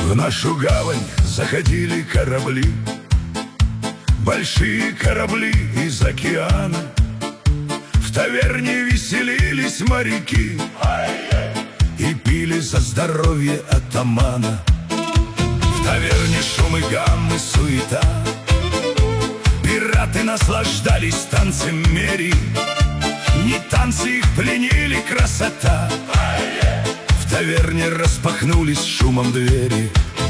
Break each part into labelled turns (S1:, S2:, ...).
S1: В нашу гавань заходили корабли, большие корабли из океана. В таверне веселились моряки и пили за здоровье атамана. В таверне шум и гам и суета, пираты наслаждались танцем мери. Не танцы их пленили, красота. В таверне распахнулись шумом двери.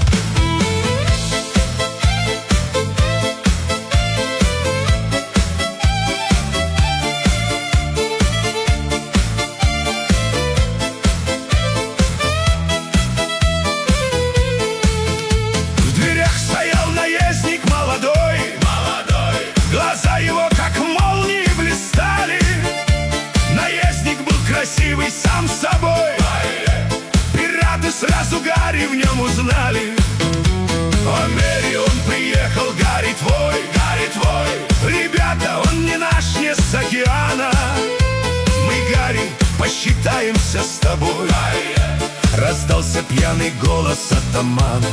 S1: В дверях стоял наездник молодой. Глаза его как молнии блистали. Наездник был красивый сам собой. Пираты сразу Гарри в нем узнали. О, Мэри, он приехал, Гарри твой, Гарри твой. Ребята, он не наш, не с океана. Мы, Гарри, посчитаемся с тобой. Раздался пьяный голос атамана.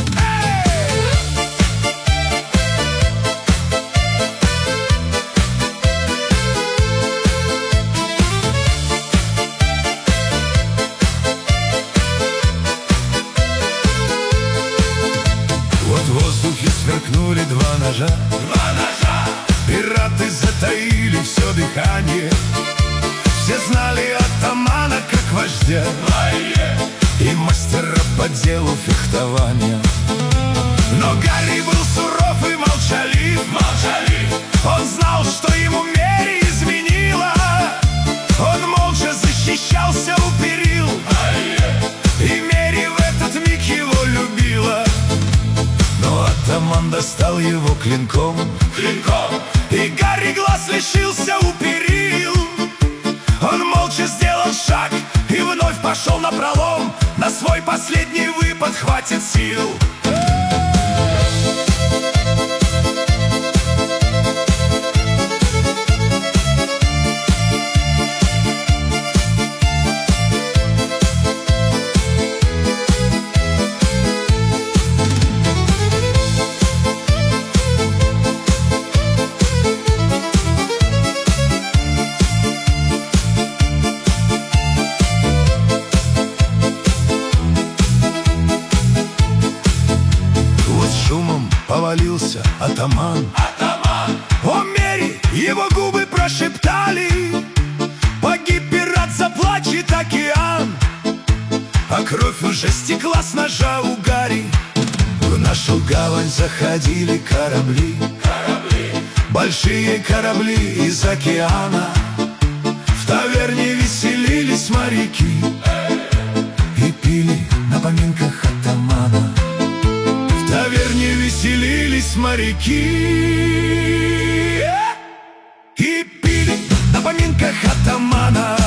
S1: В воздухе сверкнули два ножа. Пираты затаили все дыхание. Все знали атамана как вождя и мастера по делу фехтования. Но Гарри был суров и молчалив. Он знал, что ему Мэри изменила. Он молча защищался у перил, и Мэри в этот миг его любила. Но атаман достал его клинком, и Гарри глаз лишился у перил. Он молча сделал шаг и вновь пошел напролом. На свой последний выпад хватит сил. Повалился атаман. О, Мэри, его губы прошептали. Погиб пират, заплачет океан. А кровь уже стекла с ножа у Гарри. В нашу гавань заходили корабли. Большие корабли из океана. В таверне веселились моряки и пили на поминках атамана. В таверне веселились моряки и пили на поминках атамана.